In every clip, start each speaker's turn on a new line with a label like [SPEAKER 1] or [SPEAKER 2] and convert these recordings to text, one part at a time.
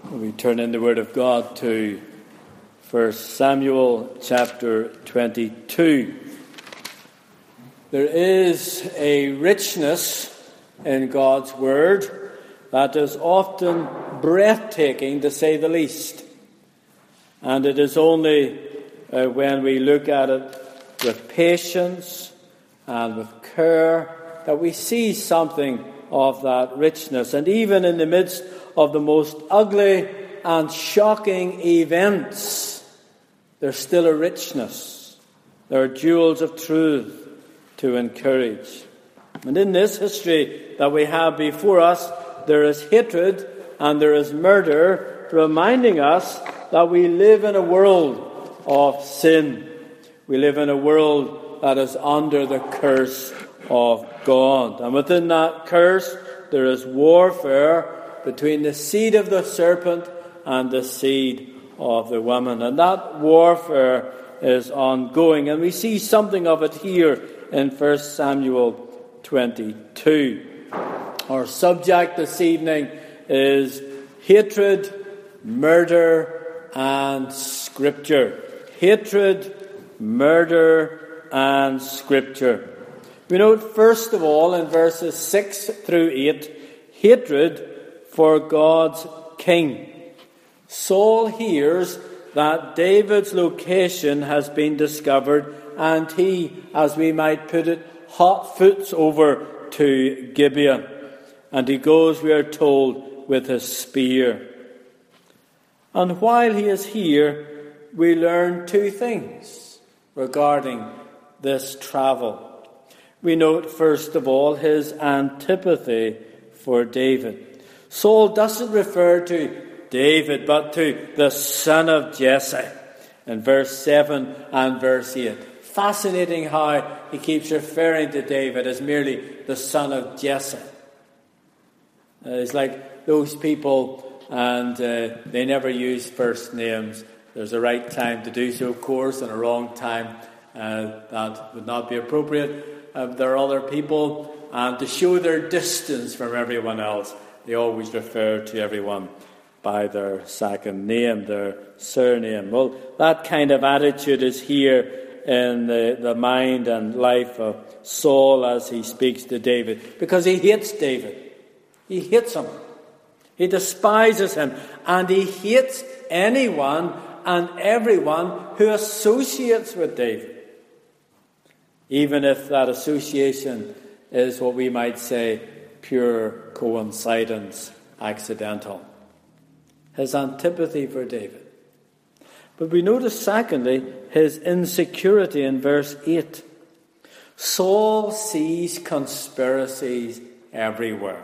[SPEAKER 1] We turn in the Word of God to 1 Samuel chapter 22. There is a richness in God's Word that is often breathtaking, to say the least. And it is only when we look at it with patience and with care that we see something of that richness. And even in the midst of the most ugly and shocking events, there's still a richness. There are jewels of truth to encourage. And in this history that we have before us, there is hatred and there is murder, reminding us that we live in a world of sin. We live in a world that is under the curse of God. And within that curse, there is warfare between the seed of the serpent and the seed of the woman. And that warfare is ongoing. And we see something of it here in 1 Samuel 22. Our subject this evening is hatred, murder, and Scripture. Hatred, murder, and Scripture. We note first of all in verses 6 through 8, hatred for God's king. Saul hears that David's location has been discovered, and he, as we might put it, hot foots over to Gibeah. And he goes, we are told, with his spear. And while he is here, we learn two things regarding this travel. We note, first of all, his antipathy for David. Saul doesn't refer to David, but to the son of Jesse in verse 7 and verse 8. Fascinating how he keeps referring to David as merely the son of Jesse. It's like those people, and they never use first names. There's a right time to do so, of course, and a wrong time that would not be appropriate. There are other people, and to show their distance from everyone else, they always refer to everyone by their second name, their surname. Well, that kind of attitude is here in the mind and life of Saul as he speaks to David, because he hates David. He hates him. He despises him, and he hates anyone and everyone who associates with David, even if that association is what we might say pure coincidence, accidental. His antipathy for David. But we notice, secondly, his insecurity in verse 8. Saul sees conspiracies everywhere.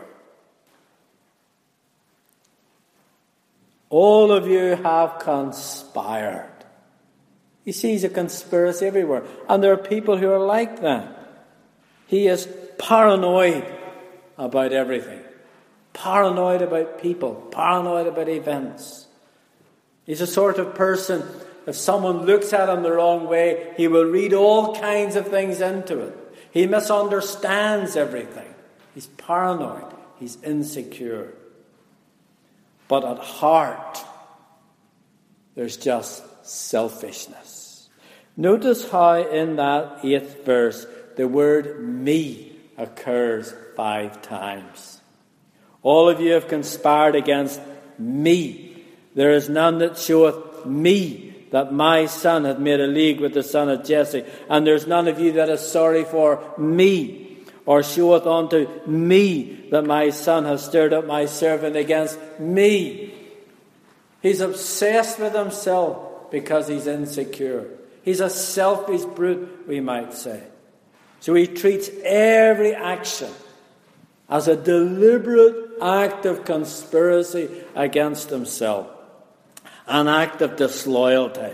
[SPEAKER 1] All of you have conspired. He sees a conspiracy everywhere. And there are people who are like that. He is paranoid about everything. Paranoid about people. Paranoid about events. He's a sort of person, if someone looks at him the wrong way, he will read all kinds of things into it. He misunderstands everything. He's paranoid. He's insecure. But at heart, there's just selfishness. Notice how in that 8th verse, the word me occurs 5 times. All of you have conspired against me. There is none that showeth me that my son hath made a league with the son of Jesse. And there's none of you that is sorry for me, or showeth unto me that my son hath stirred up my servant against me. He's obsessed with himself because he's insecure. He's a selfish brute, we might say. So he treats every action as a deliberate act of conspiracy against himself. An act of disloyalty.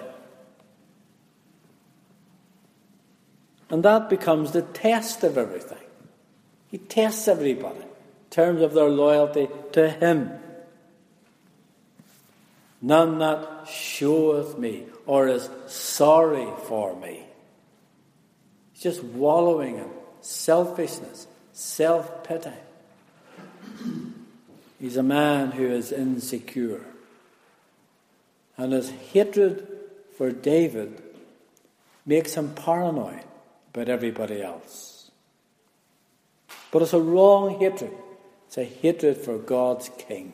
[SPEAKER 1] And that becomes the test of everything. He tests everybody in terms of their loyalty to him. None that showeth me or is sorry for me. He's just wallowing in selfishness, self-pity. He's a man who is insecure. And his hatred for David makes him paranoid about everybody else. But it's a wrong hatred. It's a hatred for God's king.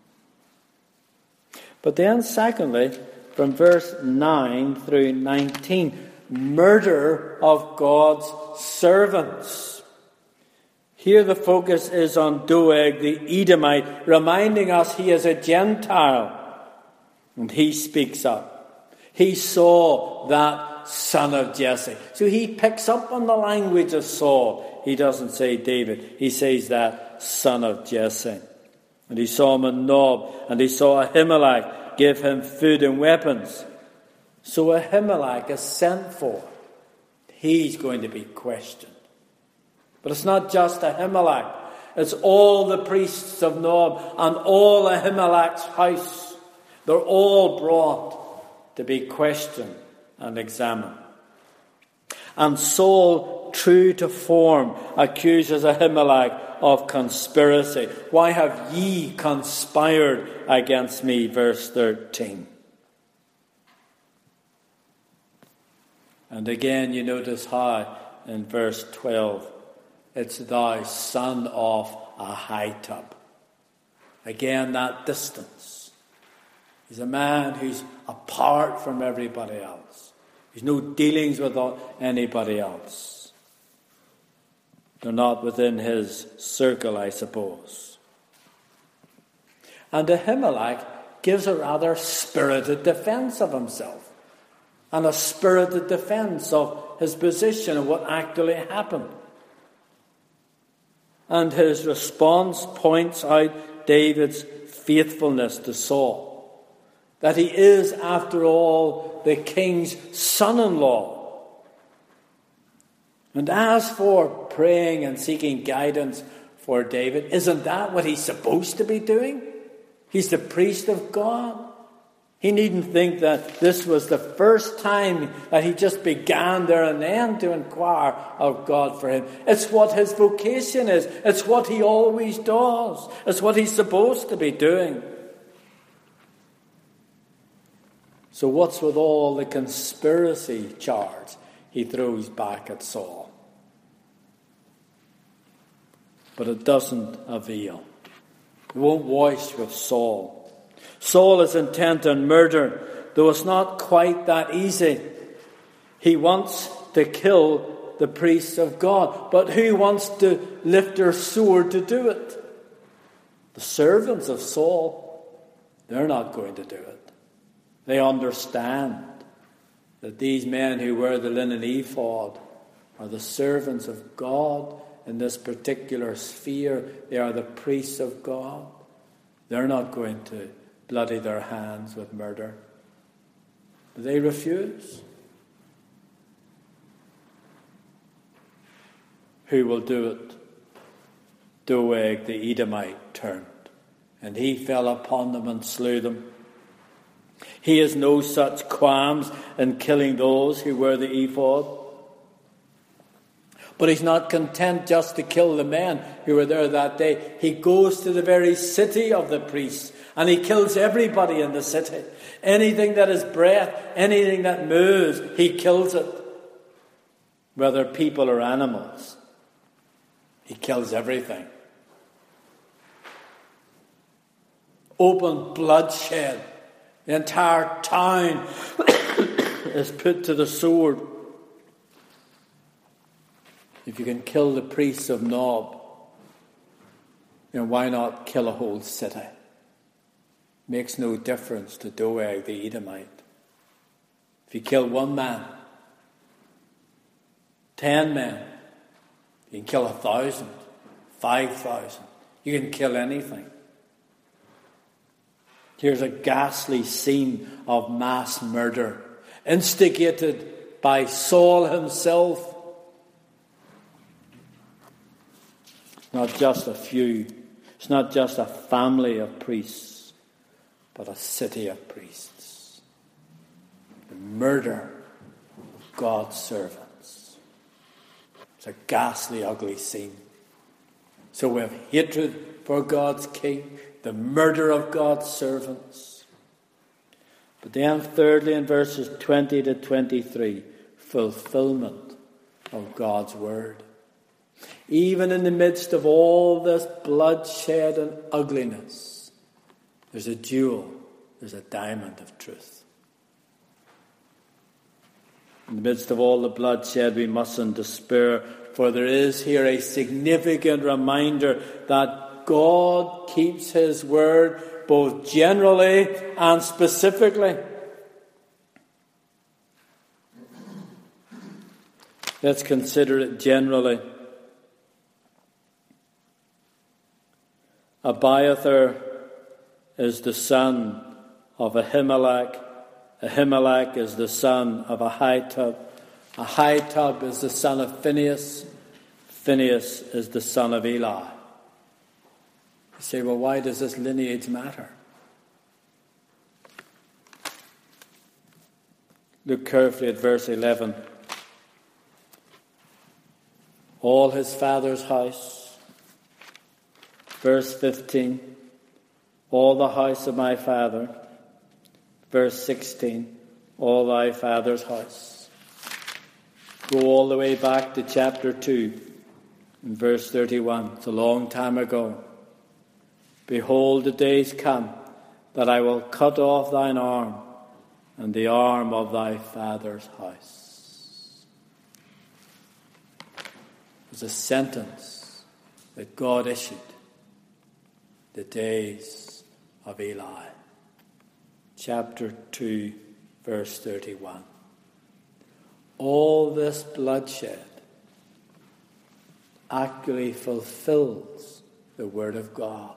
[SPEAKER 1] But then secondly, from verse 9 through 19, murder of God's servants. Here the focus is on Doeg the Edomite, reminding us he is a Gentile. And he speaks up. He saw that son of Jesse. So he picks up on the language of Saul. He doesn't say David. He says that son of Jesse. And he saw him in Nob, and he saw Ahimelech give him food and weapons. So Ahimelech is sent for. He's going to be questioned. But it's not just Ahimelech. It's all the priests of Nob and all Ahimelech's house. They're all brought to be questioned and examined. And Saul, true to form, accuses Ahimelech of conspiracy. Why have ye conspired against me? Verse 13. And again you notice how in verse 12 it's thou son of Ahitub. Again that distance. He's a man who's apart from everybody else. He's no dealings with anybody else. They're not within his circle, I suppose. And Ahimelech gives a rather spirited defense of himself and a spirited defense of his position and what actually happened. And his response points out David's faithfulness to Saul. That he is, after all, the king's son-in-law. And as for praying and seeking guidance for David, isn't that what he's supposed to be doing? He's the priest of God. He needn't think that this was the first time that he just began there and then to inquire of God for him. It's what his vocation is. It's what he always does. It's what he's supposed to be doing. So what's with all the conspiracy charge he throws back at Saul? But it doesn't avail. It won't wash with Saul. Saul is intent on murder, though it's not quite that easy. He wants to kill the priests of God. But who wants to lift their sword to do it? The servants of Saul. They're not going to do it. They understand that these men who wear the linen ephod are the servants of God in this particular sphere. They are the priests of God. They're not going to bloody their hands with murder. But they refuse. Who will do it? Doeg the Edomite turned, and he fell upon them and slew them. He has no such qualms in killing those who wear the ephod. But he's not content just to kill the men who were there that day. He goes to the very city of the priests and he kills everybody in the city. Anything that is breath, anything that moves, he kills it. Whether people or animals, he kills everything. Open bloodshed. The entire town is put to the sword. If you can kill the priests of Nob, then why not kill a whole city? Makes no difference to Doeg the Edomite. If you kill one man, 10 men, you can kill 1,000, 5,000. You can kill anything. Here's a ghastly scene of mass murder, instigated by Saul himself. Not just a few. It's not just a family of priests, but a city of priests. The murder of God's servants. It's a ghastly, ugly scene. So we have hatred for God's king, the murder of God's servants. But then thirdly, in verses 20 to 23, fulfillment of God's word. Even in the midst of all this bloodshed and ugliness, there's a jewel, there's a diamond of truth. In the midst of all the bloodshed, we mustn't despair, for there is here a significant reminder that God keeps his word both generally and specifically. Let's consider it generally. Abiathar is the son of Ahimelech. Ahimelech is the son of Ahitub. Ahitub is the son of Phinehas. Phinehas is the son of Eli. You say, well, why does this lineage matter? Look carefully at verse 11. All his father's house. Verse 15. All the house of my father. Verse 16. All thy father's house. Go all the way back to chapter 2. In verse 31. It's a long time ago. Behold, the days come that I will cut off thine arm and the arm of thy father's house. It was a sentence that God issued. The days of Eli. Chapter 2, verse 31. All this bloodshed accurately fulfills the word of God.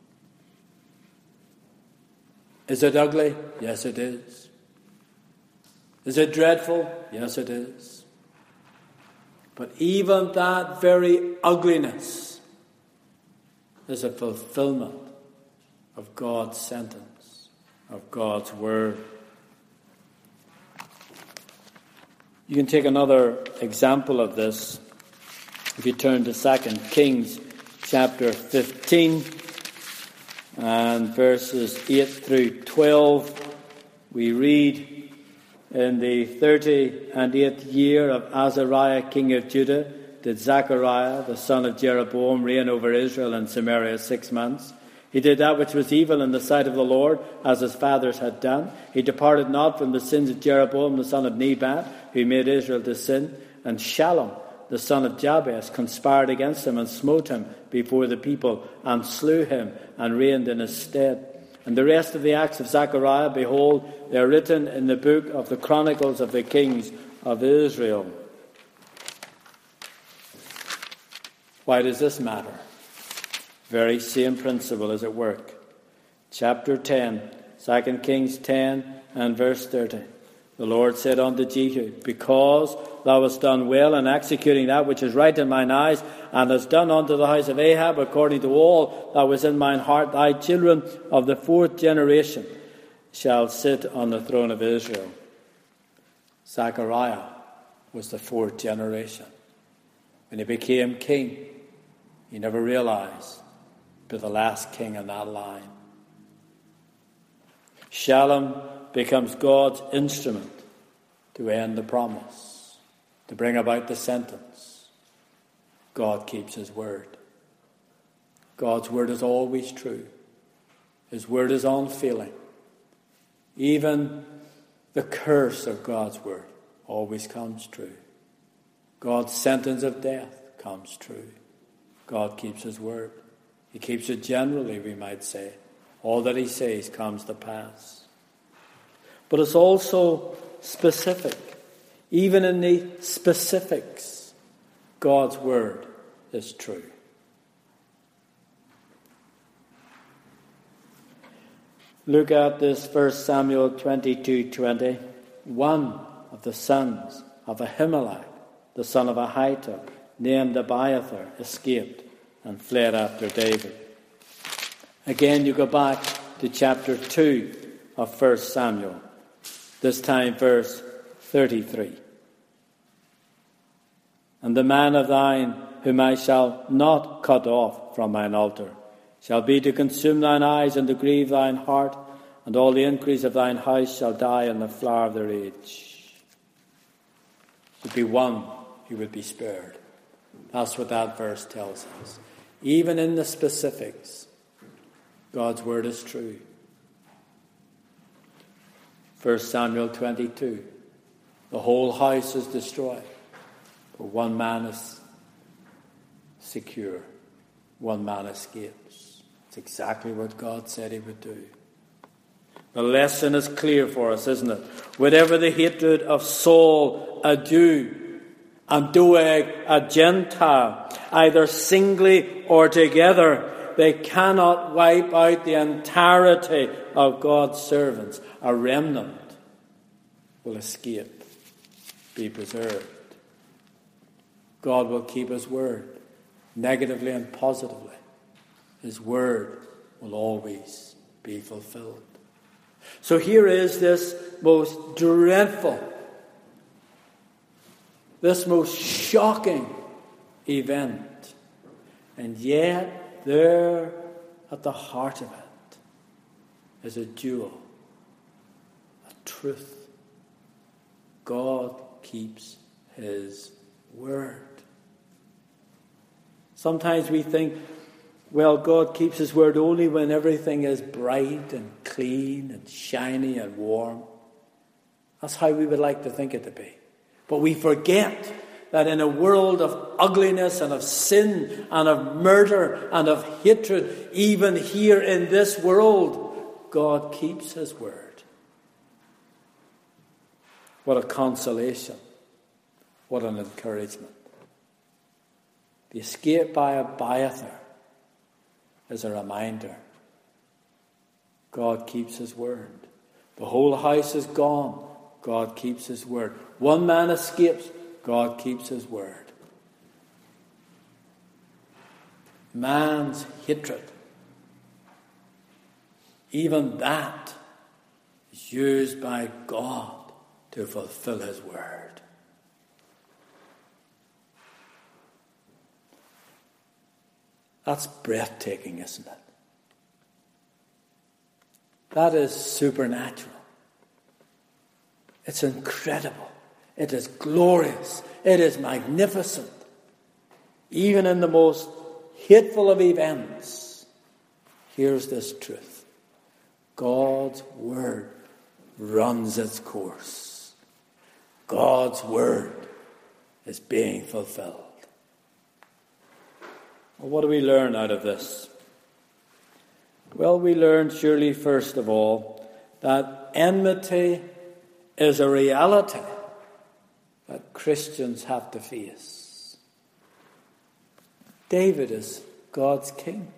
[SPEAKER 1] Is it ugly? Yes, it is. Is it dreadful? Yes, it is. But even that very ugliness is a fulfillment of God's sentence, of God's word. You can take another example of this. If you turn to 2 Kings chapter 15 and verses 8 through 12, we read, in the 38th year of Azariah king of Judah, did Zechariah, the son of Jeroboam, reign over Israel and Samaria 6 months. He did that which was evil in the sight of the Lord, as his fathers had done. He departed not from the sins of Jeroboam, the son of Nebat, who made Israel to sin. And Shallum, the son of Jabez, conspired against him and smote him before the people and slew him and reigned in his stead. And the rest of the acts of Zechariah, behold, they are written in the book of the Chronicles of the Kings of Israel. Why does this matter? Very same principle is at work. Chapter 10, 2 Kings 10 and verse 30. The Lord said unto Jehu, because thou hast done well in executing that which is right in mine eyes, and hast done unto the house of Ahab according to all that was in mine heart, thy children of the 4th generation shall sit on the throne of Israel. Zechariah was the 4th generation. When he became king, he never realized to the last king in that line. Shallum becomes God's instrument to end the promise, to bring about the sentence. God keeps his word. God's word is always true. His word is unfailing. Even the curse of God's word always comes true. God's sentence of death comes true. God keeps his word. He keeps it generally, we might say. All that he says comes to pass. But it's also specific. Even in the specifics, God's word is true. Look at this 1 Samuel 22:20. One of the sons of Ahimelech, the son of Ahitub, named Abiathar, escaped and fled after David. Again, you go back to chapter 2 of 1 Samuel, this time verse 33. And the man of thine, whom I shall not cut off from mine altar, shall be to consume thine eyes and to grieve thine heart, and all the increase of thine house shall die in the flower of their age. There would be one who would be spared. That's what that verse tells us. Even in the specifics, God's word is true. 1 Samuel 22. The whole house is destroyed, but one man is secure. One man escapes. It's exactly what God said he would do. The lesson is clear for us, isn't it? Whatever the hatred of Saul, a Jew, and Doeg, a Gentile, either singly or together, they cannot wipe out the entirety of God's servants. A remnant will escape, be preserved. God will keep his word, negatively and positively. His word will always be fulfilled. So here is this most dreadful, this most shocking event. And yet, there at the heart of it is a jewel, a truth. God keeps his word. Sometimes we think, well, God keeps his word only when everything is bright and clean and shiny and warm. That's how we would like to think it to be. But we forget that in a world of ugliness and of sin and of murder and of hatred, even here in this world, God keeps his word. What a consolation. What an encouragement. The escape by Abiathar is a reminder. God keeps his word. The whole house is gone. God keeps his word. One man escapes. God keeps his word. Man's hatred, even that is used by God to fulfill his word. That's breathtaking, isn't it? That is supernatural. It's incredible. It is glorious. It is magnificent. Even in the most hateful of events, here's this truth. God's word runs its course. God's word is being fulfilled. Well, what do we learn out of this? Well, we learn surely first of all that enmity is a reality that Christians have to face. David is God's king.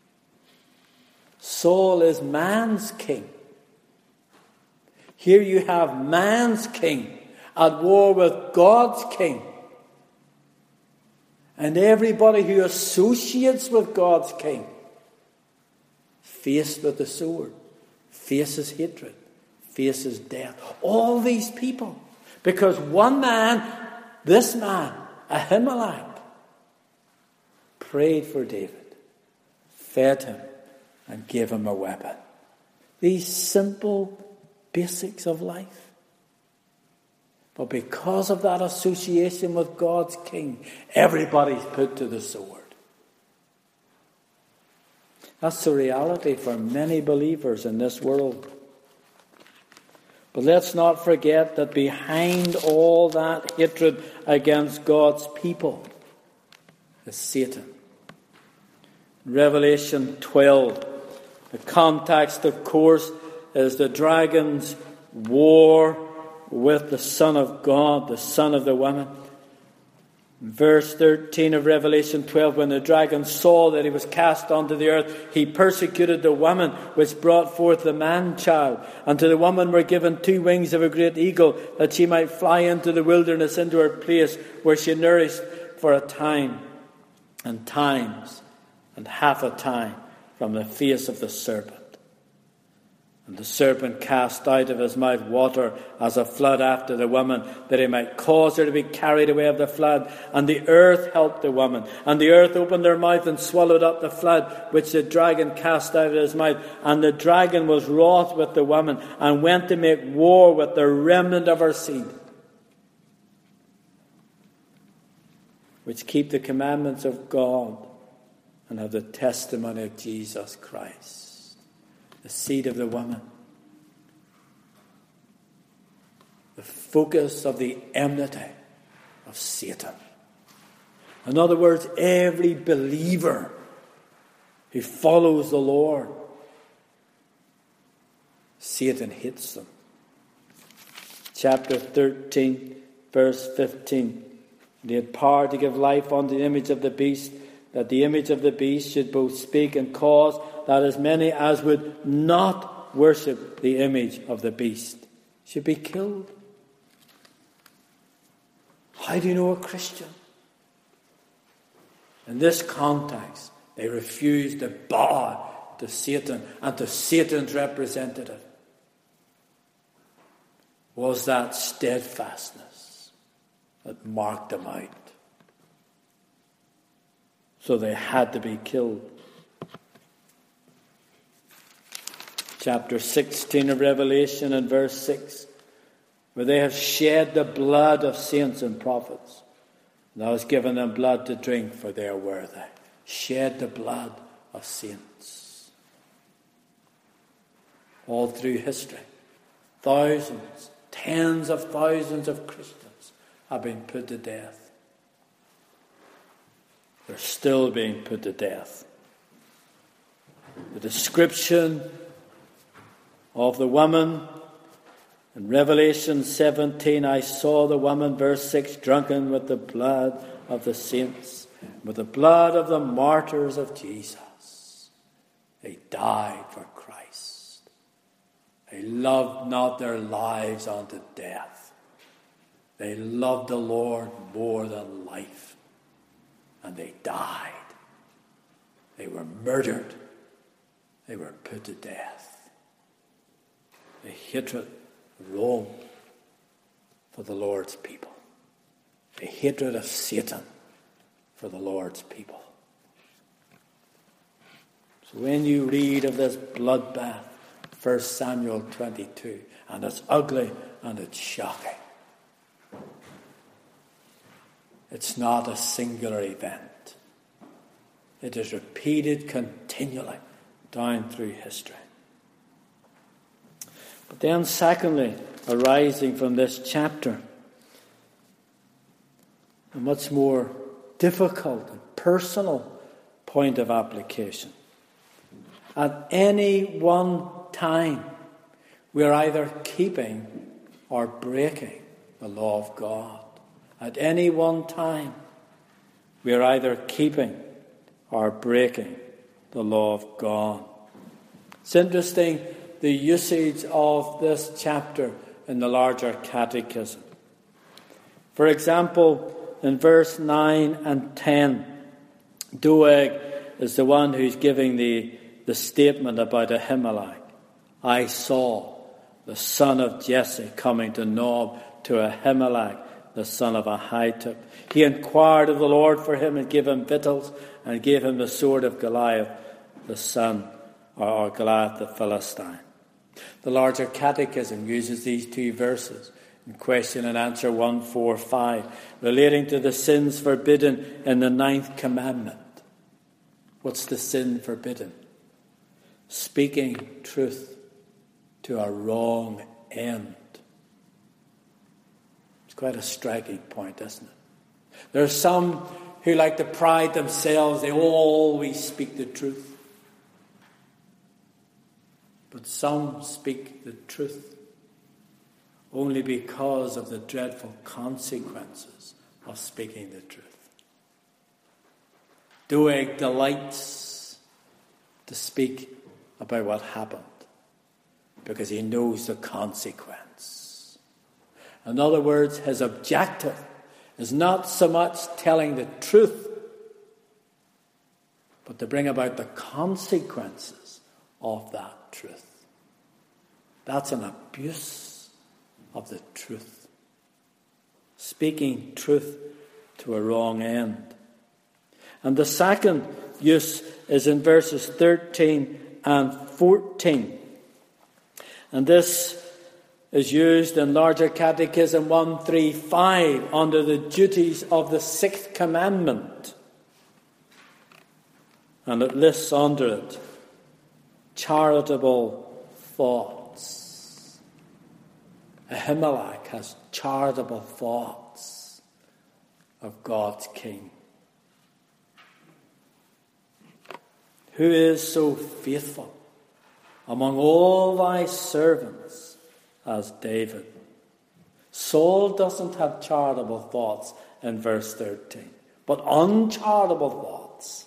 [SPEAKER 1] Saul is man's king. Here you have man's king at war with God's king. And everybody who associates with God's king, faced with the sword, faces hatred, faces death. All these people. Because one man, this man, Ahimelech, prayed for David, fed him, and gave him a weapon. These simple basics of life. But because of that association with God's king, everybody's put to the sword. That's the reality for many believers in this world. But let's not forget that behind all that hatred against God's people is Satan. Revelation 12. The context, of course, is the dragon's war with the Son of God, the Son of the woman. Verse 13 of Revelation 12, when the dragon saw that he was cast onto the earth, he persecuted the woman which brought forth the man-child. And to the woman were given 2 wings of a great eagle, that she might fly into the wilderness, into her place, where she nourished for a time, and times, and half a time, from the face of the serpent. And And the serpent cast out of his mouth water as a flood after the woman, that he might cause her to be carried away of the flood. And the earth helped the woman. And the earth opened her mouth and swallowed up the flood, which the dragon cast out of his mouth. And the dragon was wroth with the woman, and went to make war with the remnant of her seed, which keep the commandments of God and have the testimony of Jesus Christ. The seed of the woman. The focus of the enmity of Satan. In other words, every believer who follows the Lord, Satan hates them. Chapter 13, verse 15. He had power to give life unto the image of the beast, that the image of the beast should both speak and cause that as many as would not worship the image of the beast should be killed. How do you know a Christian? In this context, they refused to bow to Satan and to Satan's representative. Was that steadfastness that marked them out? So they had to be killed. Chapter 16 of Revelation and verse 6, where they have shed the blood of saints and prophets. And thou hast given them blood to drink, for they are worthy. Shed the blood of saints. All through history, thousands, tens of thousands of Christians have been put to death. They're still being put to death. The description of the woman in Revelation 17, I saw the woman, verse 6, drunken with the blood of the saints, with the blood of the martyrs of Jesus. They died for Christ. They loved not their lives unto death. They loved the Lord more than life. And they died. They were murdered. They were put to death. The hatred of Rome for the Lord's people. The hatred of Satan for the Lord's people. So when you read of this bloodbath, 1 Samuel 22, and it's ugly and it's shocking. It's not a singular event. It is repeated continually down through history. But then secondly, arising from this chapter, a much more difficult and personal point of application. At any one time, we are either keeping or breaking the law of God. At any one time, we are either keeping or breaking the law of God. It's interesting, the usage of this chapter in the larger catechism. For example, in verse 9 and 10, Doeg is the one who's giving the statement about Ahimelech. I saw the son of Jesse coming to Nob to Ahimelech, the son of Ahitub. He inquired of the Lord for him and gave him victuals and gave him the sword of Goliath, the son, or Goliath the Philistine. The larger catechism uses these two verses in question and answer 145, relating to the sins forbidden in the 9th commandment. What's the sin forbidden? Speaking truth to a wrong end. It's quite a striking point, isn't it? There are some who like to pride themselves, they always speak the truth. But some speak the truth only because of the dreadful consequences of speaking the truth. Doeg delights to speak about what happened because he knows the consequence. In other words, his objective is not so much telling the truth, but to bring about the consequences of that truth. That's an abuse of the truth. Speaking truth to a wrong end. And the second use is in verses 13 and 14. And this is used in Larger Catechism 135 under the duties of the sixth commandment. And it lists under it charitable thoughts. Ahimelech has charitable thoughts of God's king. Who is so faithful among all thy servants as David? Saul doesn't have charitable thoughts in verse 13, but uncharitable thoughts.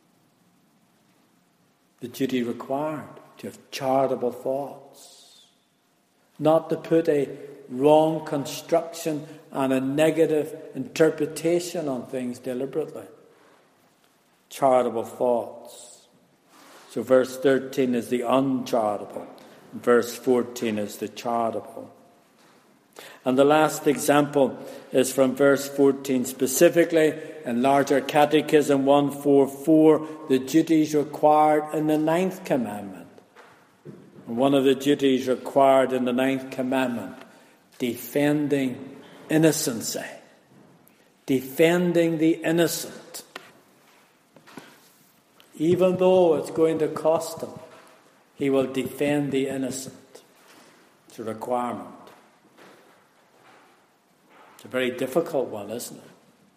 [SPEAKER 1] The duty required to have charitable thoughts, not to put a wrong construction and a negative interpretation on things deliberately. Charitable thoughts. So verse 13 is the uncharitable. Verse 14 is the charitable. And the last example is from verse 14 specifically in Larger Catechism 144, the duties required in the 9th commandment. And one of the duties required in the 9th commandment, defending innocency. Defending the innocent. Even though it's going to cost him, he will defend the innocent. It's a requirement. It's a very difficult one, isn't it?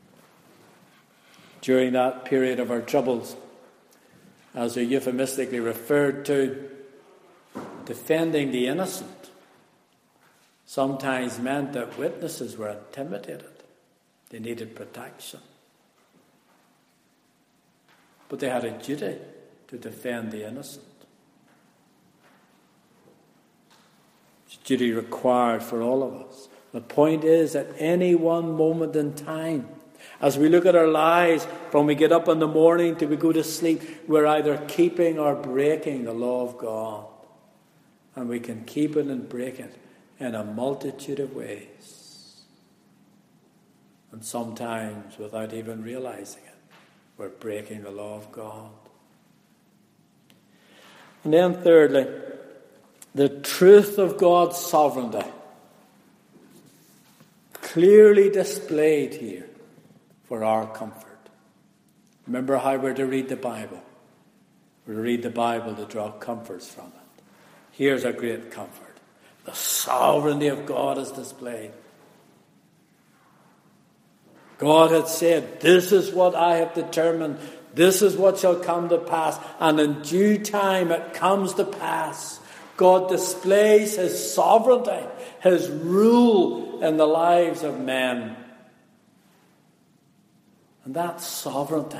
[SPEAKER 1] During that period of our troubles, as we euphemistically referred to, defending the innocent sometimes meant that witnesses were intimidated. They needed protection. But they had a duty to defend the innocent. It's a duty required for all of us. The point is, at any one moment in time, as we look at our lives, from we get up in the morning till we go to sleep, we're either keeping or breaking the law of God. And we can keep it and break it in a multitude of ways. And sometimes, without even realizing it, we're breaking the law of God. And then thirdly, the truth of God's sovereignty. Clearly displayed here for our comfort. Remember how we're to read the Bible. We're to read the Bible to draw comforts from it. Here's a great comfort. The sovereignty of God is displayed. God had said, this is what I have determined. This is what shall come to pass. And in due time it comes to pass. God displays his sovereignty, his rule in the lives of men. And that sovereignty,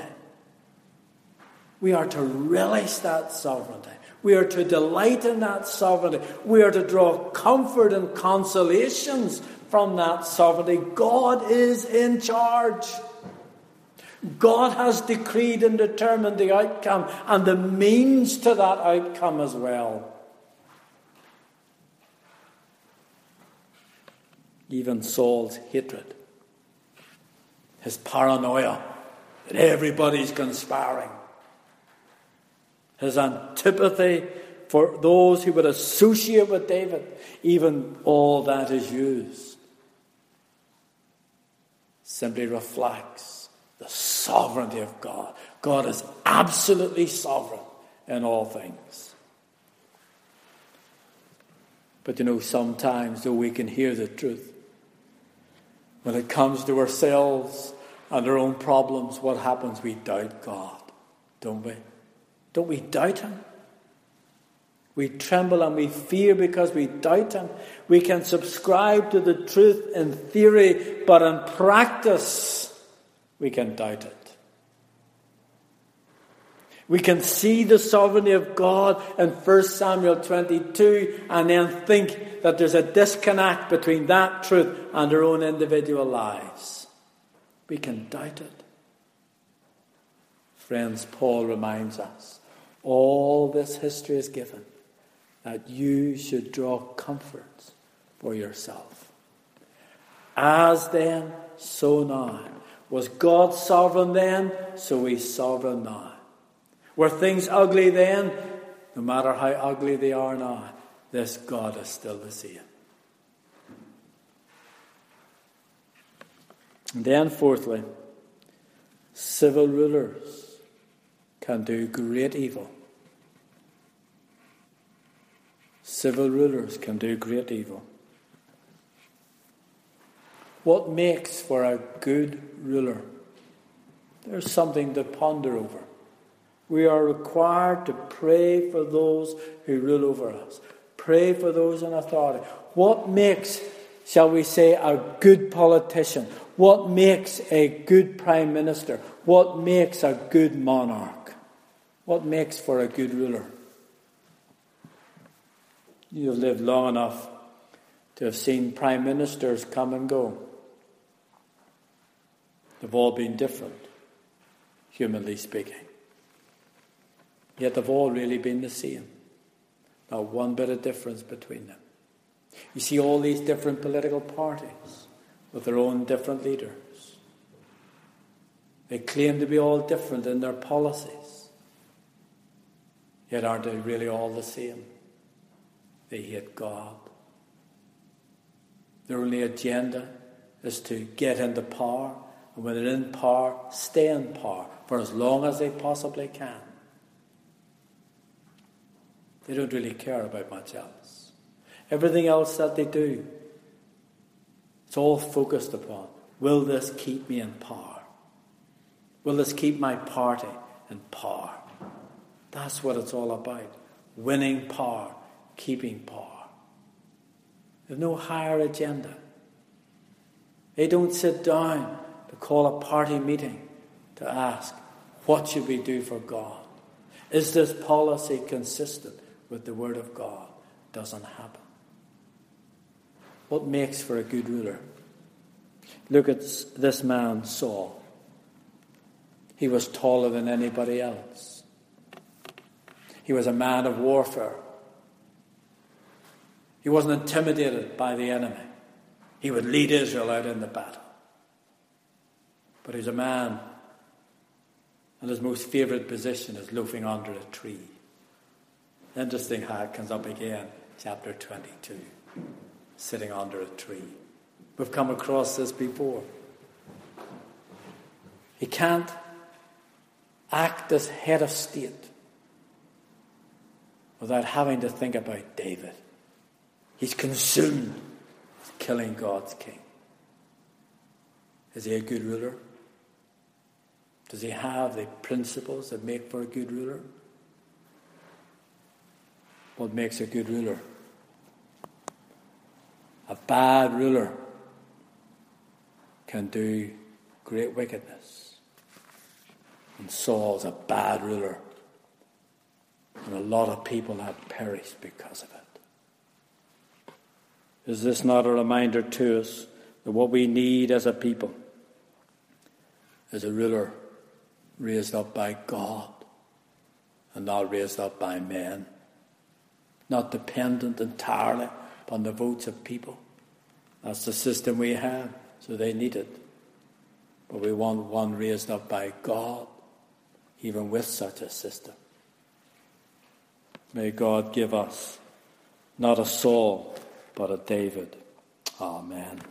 [SPEAKER 1] we are to relish that sovereignty. We are to delight in that sovereignty. We are to draw comfort and consolations from that sovereignty. God is in charge. God has decreed and determined the outcome and the means to that outcome as well. Even Saul's hatred, his paranoia that everybody's conspiring, his antipathy for those who would associate with David, even all that is used, simply reflects the sovereignty of God. God is absolutely sovereign in all things. But sometimes though we can hear the truth, when it comes to ourselves and our own problems, what happens? We doubt God, don't we? Don't we doubt him? We tremble and we fear because we doubt him. We can subscribe to the truth in theory, but in practice, we can doubt it. We can see the sovereignty of God in 1 Samuel 22 and then think that there's a disconnect between that truth and our own individual lives. We can doubt it. Friends, Paul reminds us, all this history is given that you should draw comforts for yourself. As then, so now. Was God sovereign then? So he's sovereign now. Were things ugly then? No matter how ugly they are now, this God is still the same. And then fourthly, civil rulers can do great evil. Civil rulers can do great evil. What makes for a good ruler? There's something to ponder over. We are required to pray for those who rule over us. Pray for those in authority. What makes, shall we say, a good politician? What makes a good prime minister? What makes a good monarch? What makes for a good ruler? You've lived long enough to have seen prime ministers come and go. They've all been different, humanly speaking. Yet they've all really been the same. Not one bit of difference between them. You see all these different political parties with their own different leaders. They claim to be all different in their policies. Yet aren't they really all the same? They hate God. Their only agenda is to get into power. And when they're in power, stay in power for as long as they possibly can. They don't really care about much else. Everything else that they do, it's all focused upon, will this keep me in power? Will this keep my party in power? That's what it's all about. Winning power, keeping power. There's no higher agenda. They don't sit down to call a party meeting to ask, what should we do for God? Is this policy consistent with the Word of God? Doesn't happen. What makes for a good ruler? Look at this man, Saul. He was taller than anybody else. He was a man of warfare. He wasn't intimidated by the enemy. He would lead Israel out in the battle. But he's a man, and his most favourite position is loafing under a tree. Interesting how it comes up again, chapter 22, sitting under a tree. We've come across this before. He can't act as head of state without having to think about David. He's consumed with killing God's king. Is he a good ruler? Does he have the principles that make for a good ruler? What makes a good ruler? A bad ruler can do great wickedness. And Saul's a bad ruler. And a lot of people have perished because of it. Is this not a reminder to us that what we need as a people is a ruler raised up by God and not raised up by men, not dependent entirely upon the votes of people? That's the system we have, so they need it. But we want one raised up by God, even with such a system. May God give us not a Saul, but a David. Amen.